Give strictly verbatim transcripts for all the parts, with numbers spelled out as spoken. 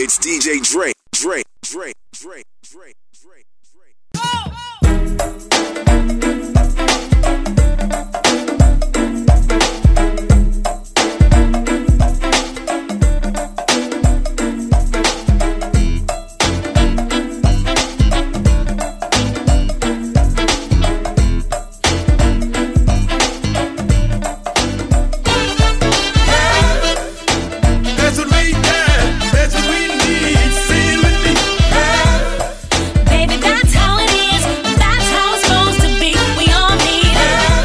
It's D J Drake, Drake, Drake, Drake, Drake, Drake, Drake. Oh! Baby, that's how it is. That's how it's supposed to be. We all need it.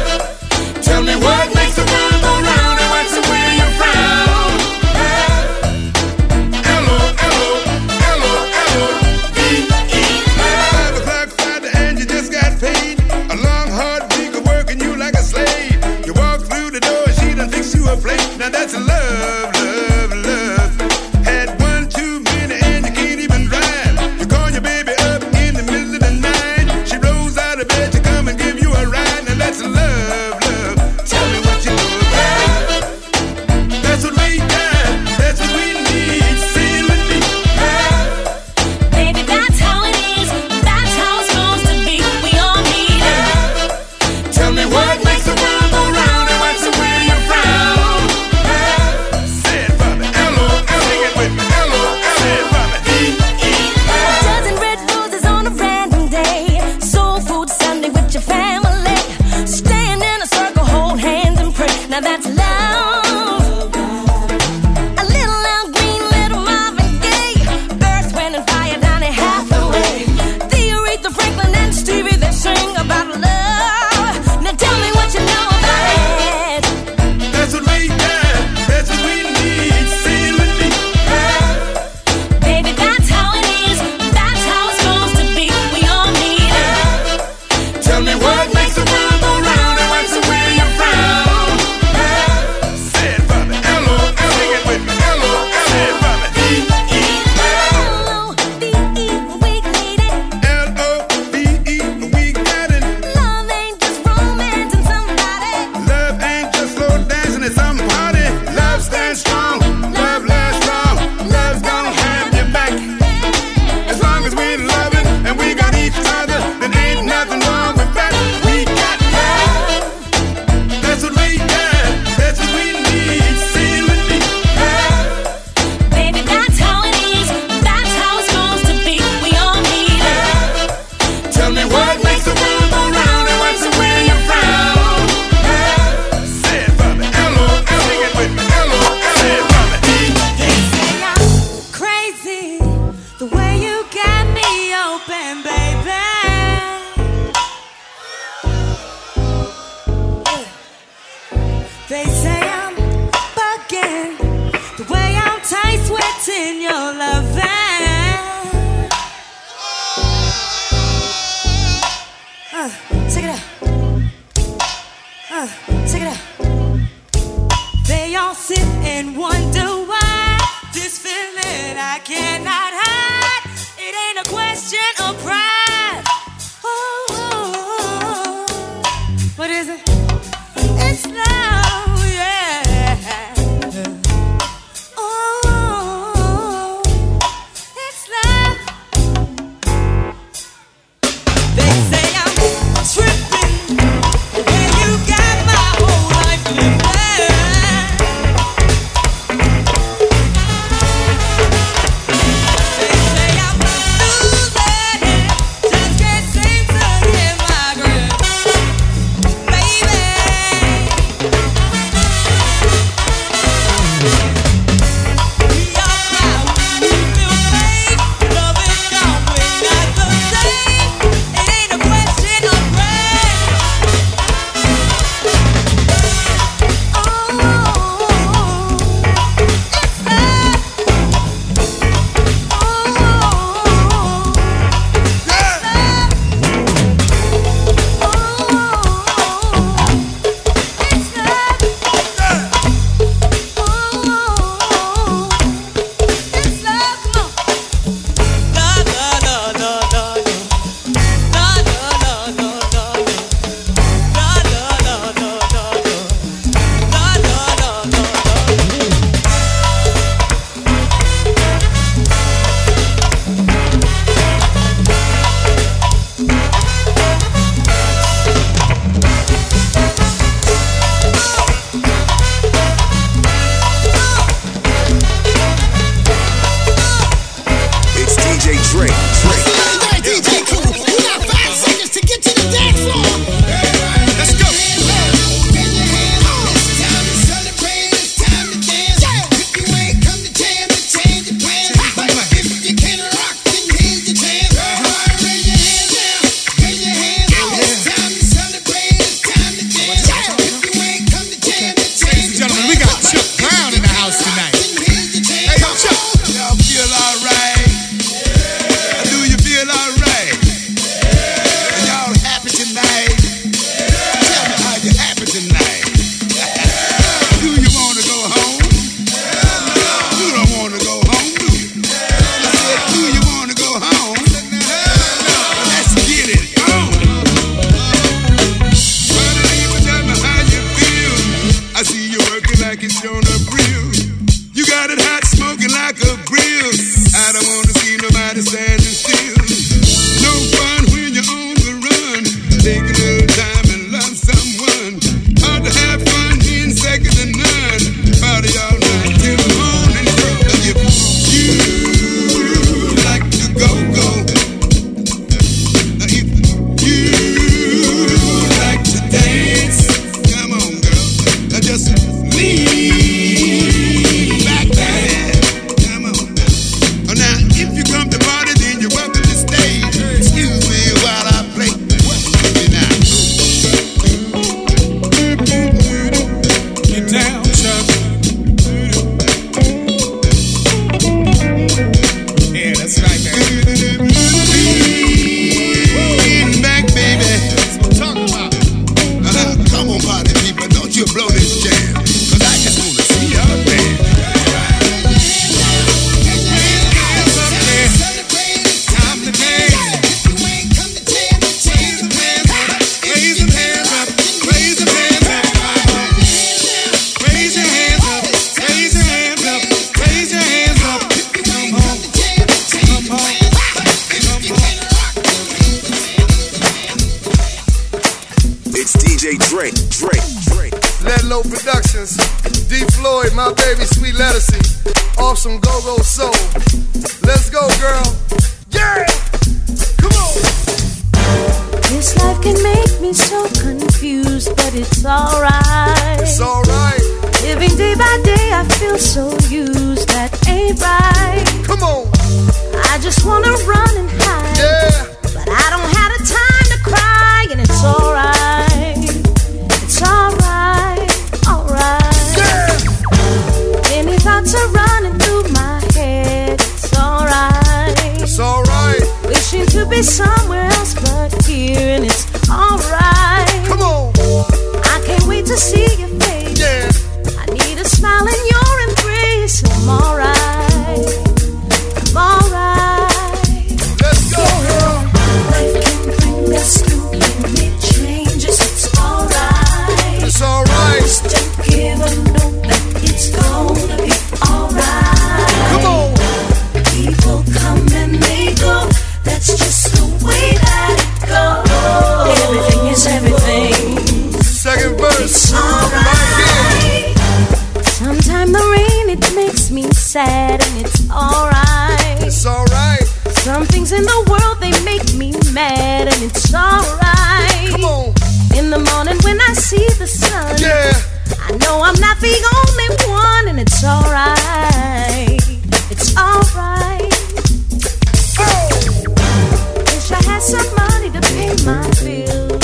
Lettucey, off some go-go soul. Let's go, girl. Yeah! Come on! This life can make me so confused, but it's alright. It's alright. Living day by day, I feel so used. That ain't right. Come on! I just wanna run and hide. Yeah! But I don't have the time to cry, and it's alright. It's alright, alright. Yeah! Many thoughts are running through my head. It's alright. It's alright. Wishing to be somewhere else but here, and it's alright. Come on! I can't wait to see your face. Yeah! I need a smile in your embrace. I'm alright. I'm alright. Let's go, girl! Life can bring us through many changes. It's alright. It's alright. Just don't give up, know that it's gonna be alright. Come on! People come and they go. That's just the way that it goes. Everything is everything. Second verse. It's alright. Right here. Sometimes the rain, it makes me sad, and it's alright. It's alright. Some things in the world, they make me mad, and it's alright. Come on! In the morning when I see the sun, Yeah! I know I'm not the only one, and it's alright. It's alright. Oh! Wish I had some money to pay my bills.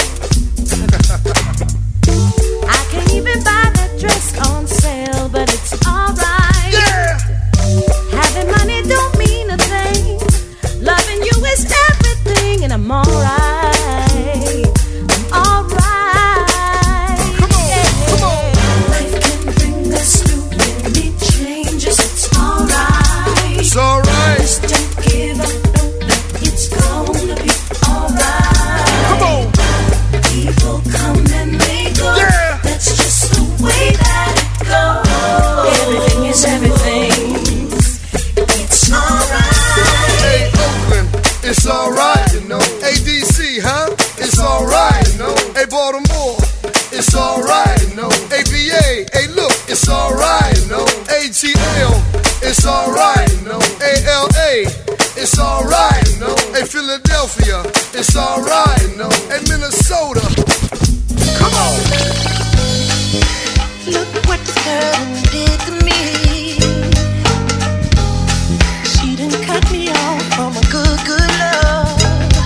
I can't even buy that dress on sale, but it's alright. Yeah! Having money don't mean a thing. Loving you is everything, and I'm alright. I'm alright. Come on, come on. Life can bring us through many changes. It's alright. It's alright. Just don't give up, know that it's gonna be alright. Come on! People come and they go. Yeah! That's just the way that it goes. Everything is everything. It's alright. Hey, Oakland, it's alright, you know. A D C, huh? It's alright, you know. Hey, Baltimore, it's alright, you know. A V A, hey, look, it's alright, you know. A T L, it's alright, you know. A L A, it's alright, you know. Hey, Philadelphia, it's alright, you know. Hey, Minnesota, come on. Look what this girl did to me. She done cut me off from a good, good love.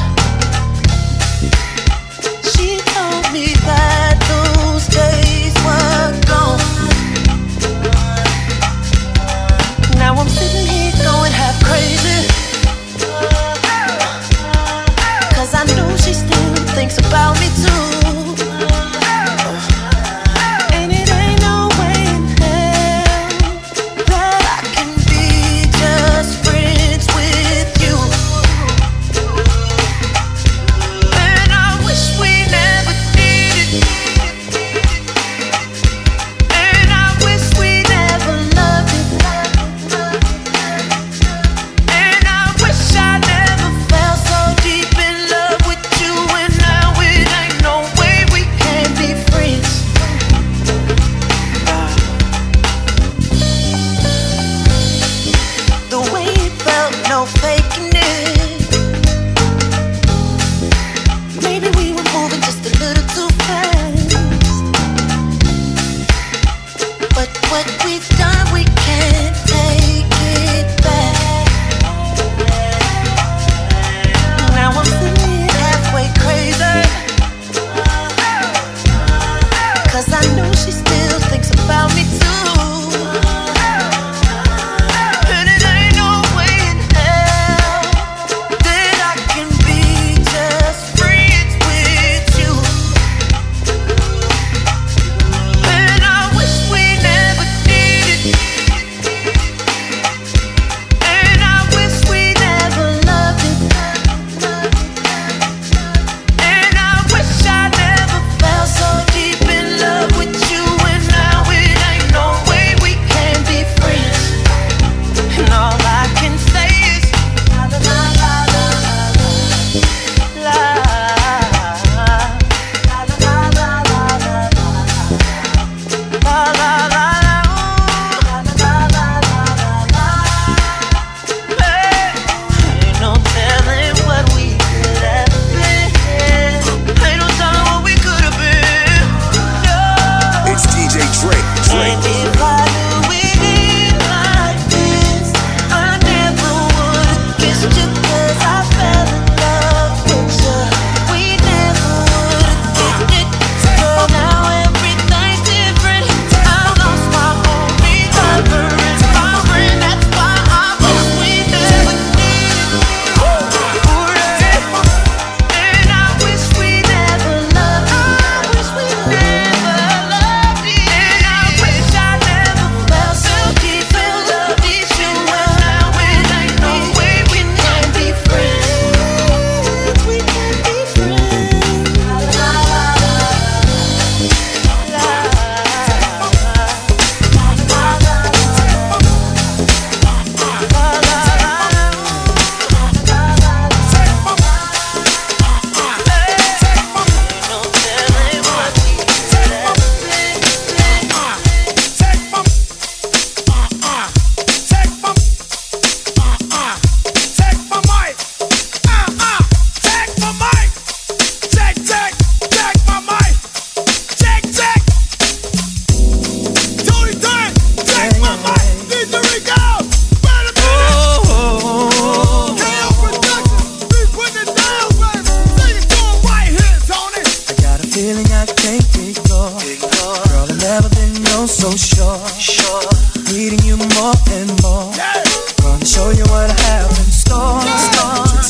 She told me that those days were gone. Now I'm sitting here going half crazy, 'cause I know she still thinks about me too. And it ain't no way in hell that I can be just friends with you. And I wish we never did it. And I wish we never loved it. And I wish I never fell so deep in love with you. And now it ain't no way we can be friends. The way it felt, no faking it. Maybe we were moving just a little too fast. But what we've done, we can't take it back. Now I'm sitting here halfway crazy, 'cause I know she still thinks about me too. And it ain't no way in hell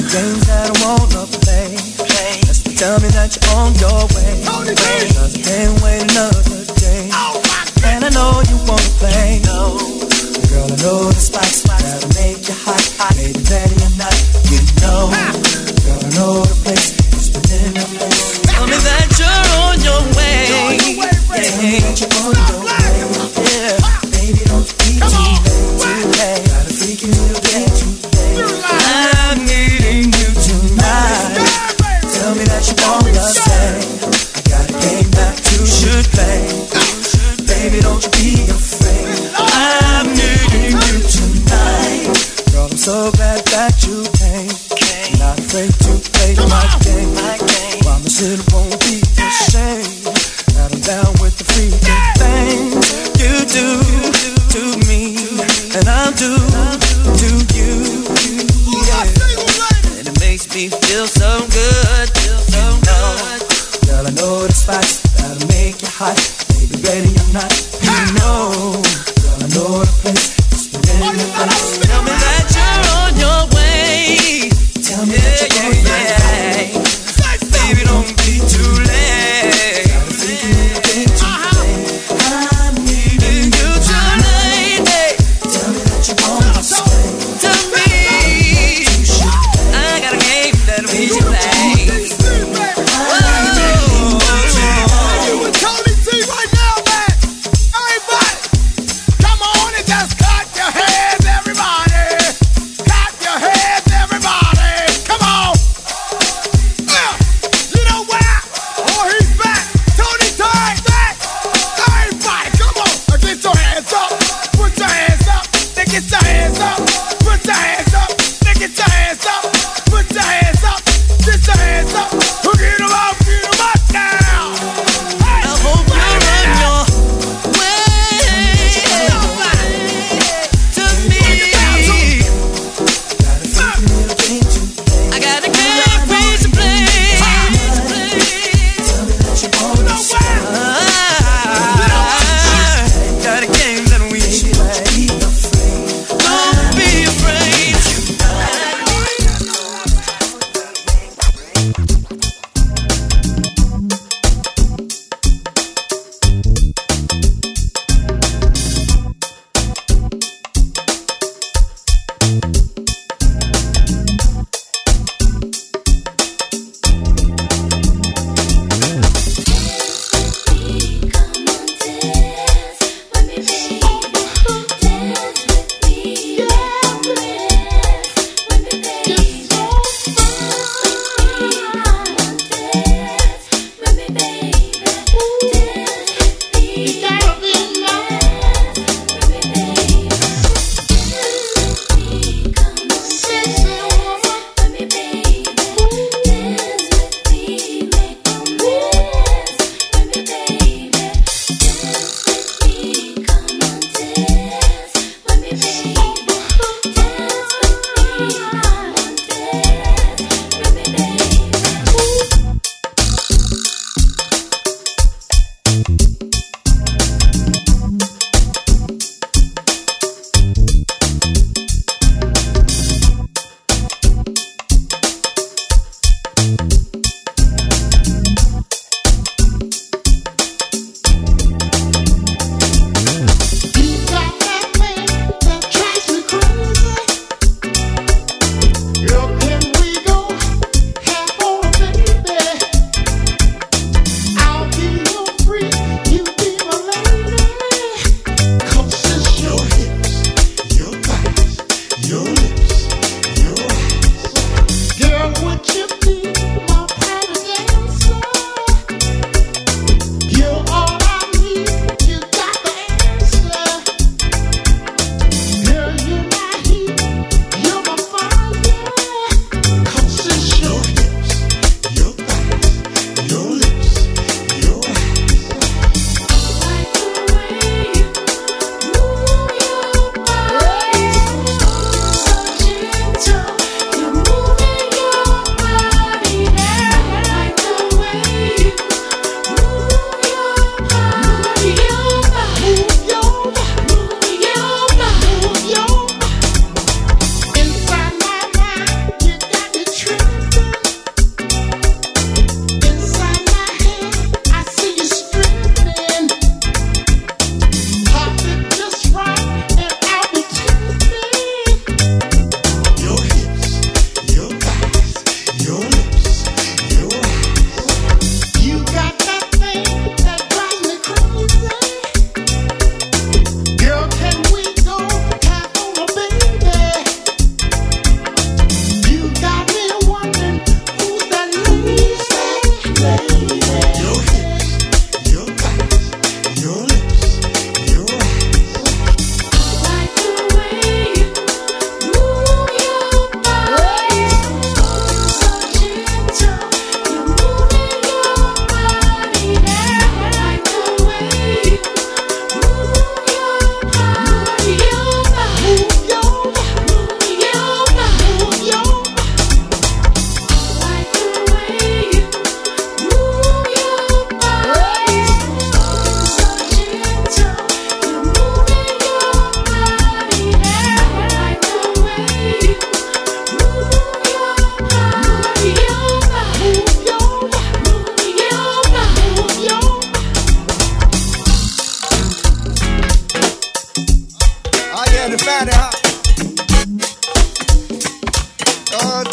games that I wanna play. Just tell me that you're on your way. Cause I can't wait another day. And I know you wanna play. Girl, I know the spots that'll make you hot. Maybe ready or not, you know. Girl, I know the place. It's within the place. Tell me that you're on your way. Yeah, that you're on your way. Yeah, baby, don't be too late. Too late. Gotta freak you till day too late. I'm needing you tonight. Tell me that you wanna say. I got a game that you should play. Baby, don't you be afraid. I'm needing you tonight. Girl, I'm so glad that you came. Not afraid to play my game. Promise it won't be a shame. That I'm down with the freaking things you do to me, and I'll do to you. Yeah. And it makes me feel so good, feel so good. Girl, I know the spots that'll make you hot. Baby, ready or not, you know. Girl, I know the place. It's within the place. Tell me that you're on your way. Tell me yeah, that you're on your way. Baby, don't be too late. Gotta think you ain't too late. I'm needing you tonight. Tell me that you want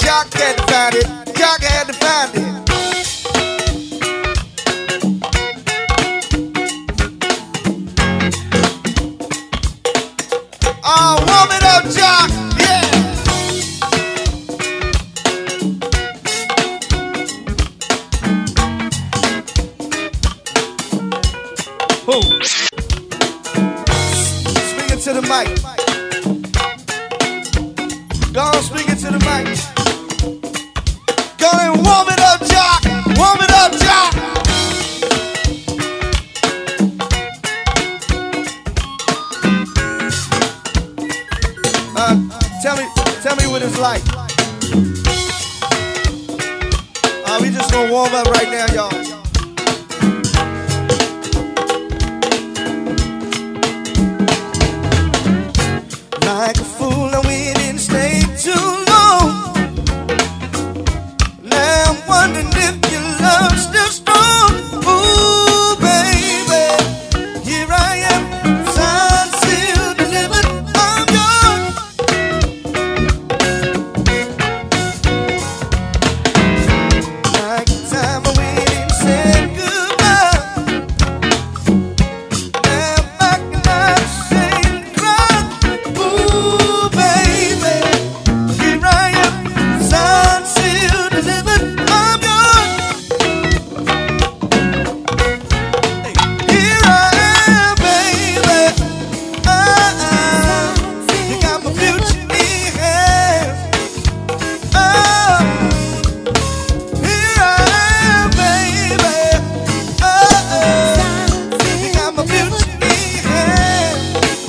Jock had to find it. Jock had to find it. Oh, warm it up, Jock. Yeah. Boom. Speak it to the mic. Go on, speak it to the mic. Go and warm it up, Jock. Warm it up, Jock. Uh, tell me, tell me what it's like. Uh, we just gonna warm up right now, y'all. Like a fool, and we didn't stay too long. Now I'm wondering if your love's still strong. Ooh, baby, here I am, signed, sealed, delivered. I'm yours. Like the time we didn't say goodbye. Now I'm back and I'm saying cry. Ooh, baby, here I am, signed, sealed, delivered. I'm yours. Hey, here I am, baby. Uh-uh. You got my future in your hands. Oh, here I am, baby. Uh-uh. You got my future in your hands.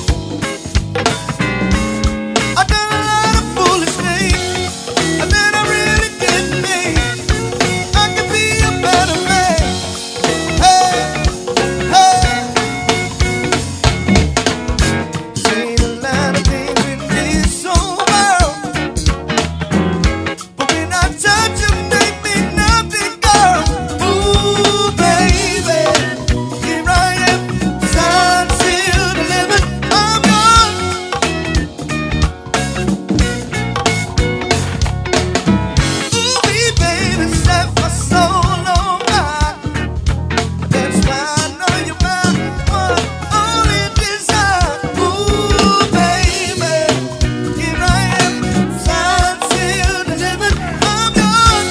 I done a lot of foolish things, and then I really didn't think I could be a better man. Hey, hey. Seen a lot of things in this old world, but when I touch them, they mean nothing, girl. Ooh, baby, here I am, signed, sealed, delivered. I'm yours. Ooh, baby, set my soul on fire. That's why I know you're my one only desire. Ooh, baby, here I am, signed, sealed, delivered. I'm yours.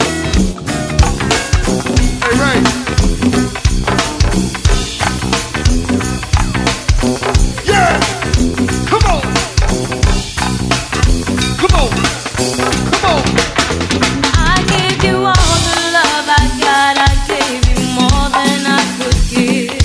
Hey, Ray. Yeah. Come on. Come on. Come on. I gave you all the love I got. I gave you more than I could give.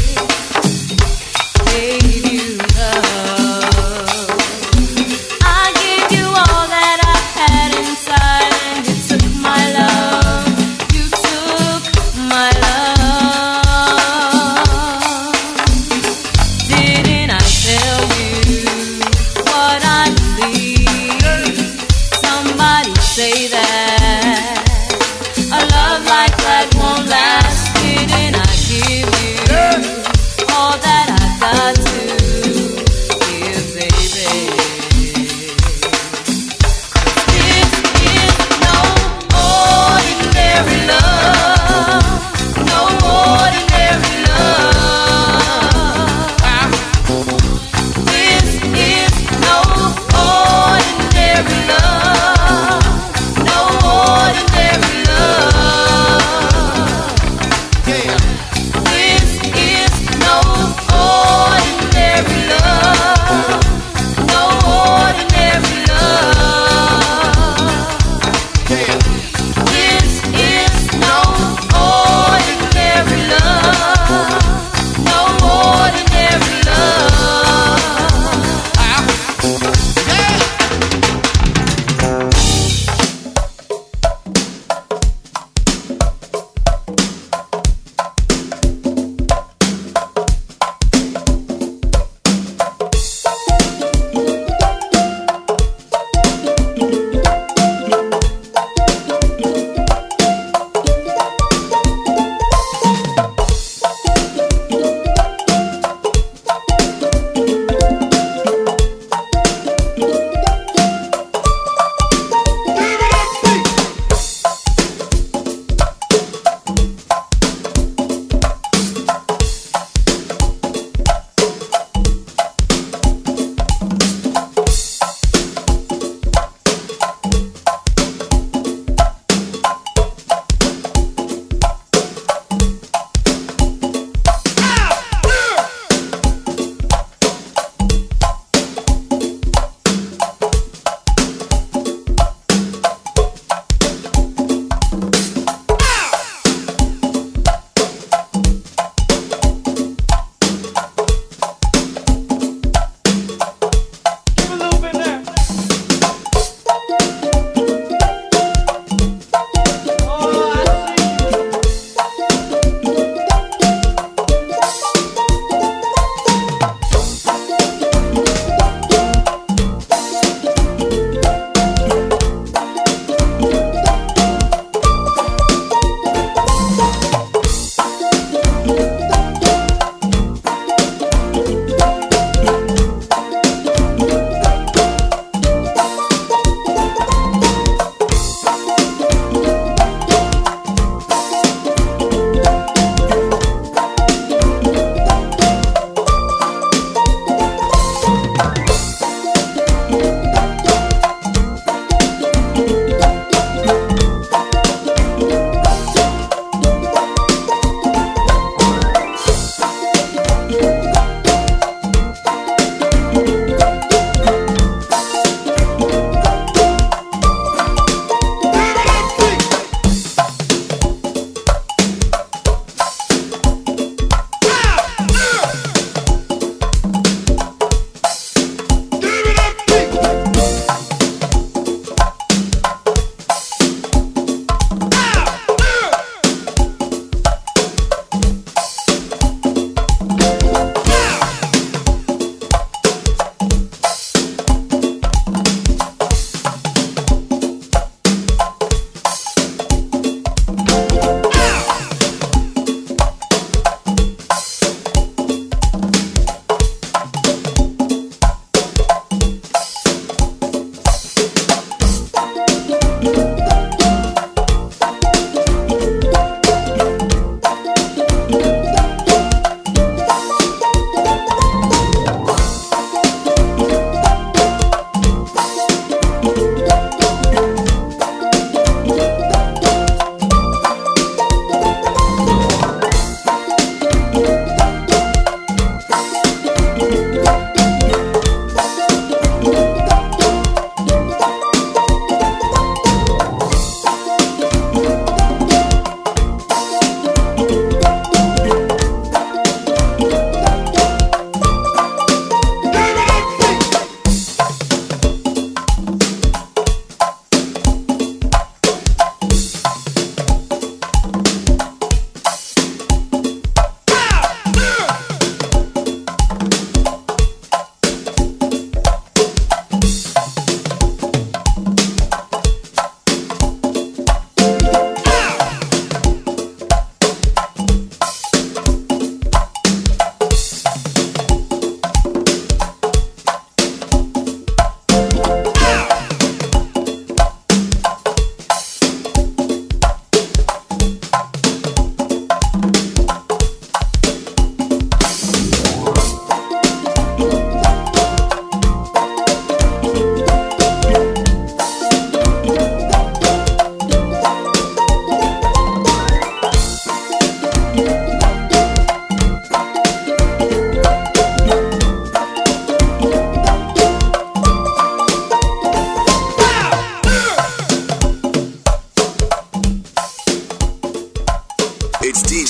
Gave you love. I gave you all that I had inside, and you took my love. You took my love. Didn't I tell you what I believe? Somebody say that a love like that won't last. Didn't I give you all that I got to give, baby? This is no ordinary love, no ordinary love. This is no ordinary love, no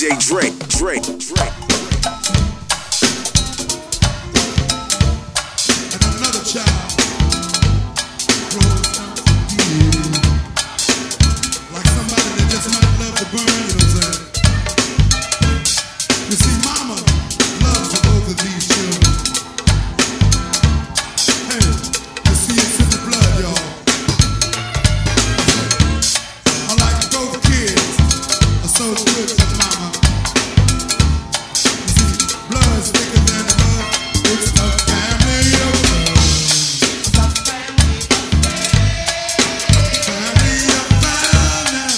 J Drake, Drake, Drake. And another child grows up to be like somebody that just might love to burn, you know what I'm saying? You see, mama loves both of these children. Hey, you see it's in the blood, y'all. I like both kids are so good to mama. You see, blood's thicker than mud. It's a family of love. Family of violence.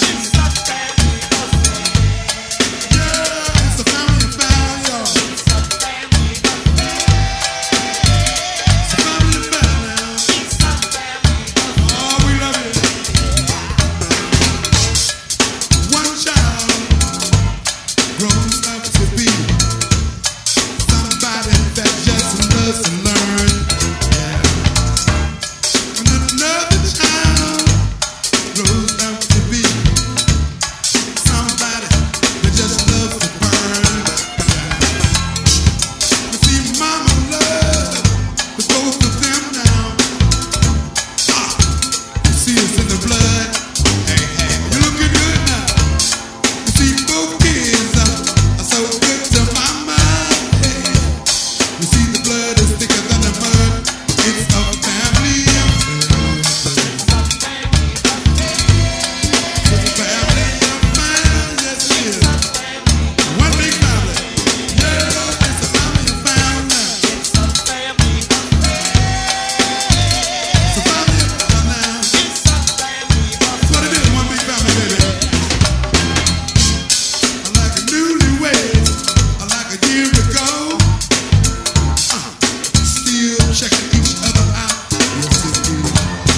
Yeah, it's a family of violence. It's a family of violence. Oh, we love it. One child grows up to be somebody that just doesn't learn. And another child grows up to be somebody that just loves to burn. You see, mama loves the both of them now. Ah, you see it's in the blood. Hey, hey, you looking good now. You see, both kids are, are so good to mama. Hey, you see, the blood is thicker than the mud. It's a family of love. It's a family of mine, yes it is. One big family. Yeah, it's a family of family. It's a family of It's a family of now. That's what it is, one big family, baby. I like a newlywed, I like a year ago. Uh, still checking each other out. Yes, indeed.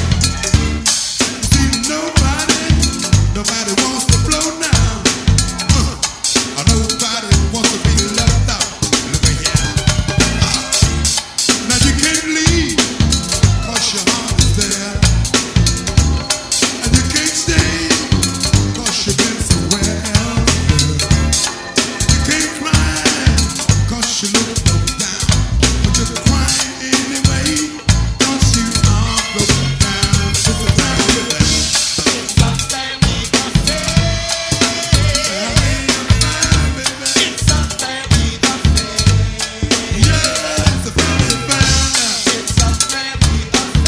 See, nobody, nobody wants to blow now. Uh, or nobody wants to be left out. Look at here. Uh, now you can't leave, 'cause your heart is there. And you can't stay, 'cause you've been somewhere else. You can't cry, 'cause you look down. But you're crying anyway, 'cause you are broken down. It's a family of love. It's a family of love. Family of love, baby. It's a family of love. Yeah, it's a family of love. It's a family of love.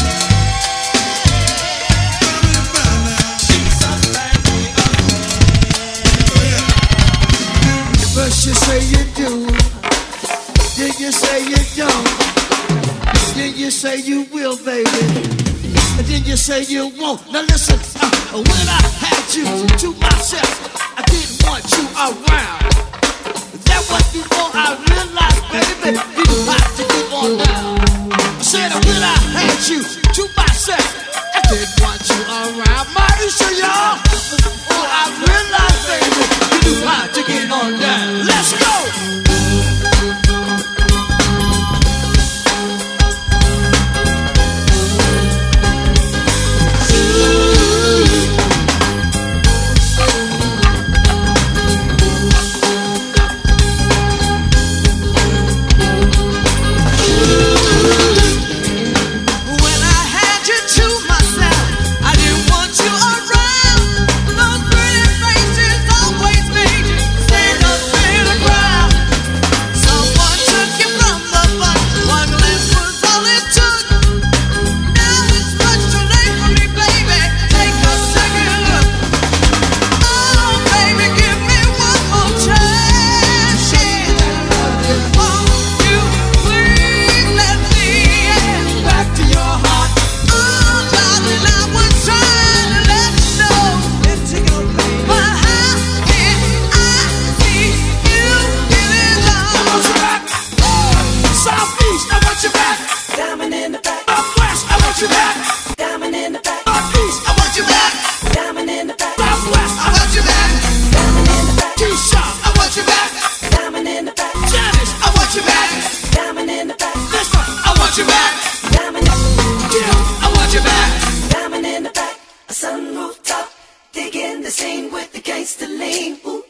Family of love now. It's a family of love. Oh, yeah. First you say you do, then you say you don't, then you say you will, baby, and then you say you won't. Now listen, uh, when I had you to myself, I didn't want you around. That was before I realized, baby, you have to get on down. I said when I had you to myself, I didn't want you around. Maisha, y'all, oh, I realized, baby, you have to get on down. Let's go. When I had you to myself, I didn't want you around. Those pretty faces always made you stand up in the crowd. Someone took you from the bunch. One glance was all it took. Now it's much too late for me, baby. Take a second look. Oh, baby, give me one more chance. Won't you please let me in back to your heart? Oh, darling, I was trying to let you know. But how can I see you getting down? I want you back. Southeast, I want you back. Diamond in the back, Northwest, I want you back. diamond in the back, Northeast, I want you back. diamond in the back, Southwest, I want you back. diamond in the back, Keisha, I want you back. diamond in the back, Janice, I want you back. diamond in the back, Listen, I want you back. diamond, Gil, I want you back. diamond in the back. A sunroof top, digging the scene with the gangster lean. Ooh.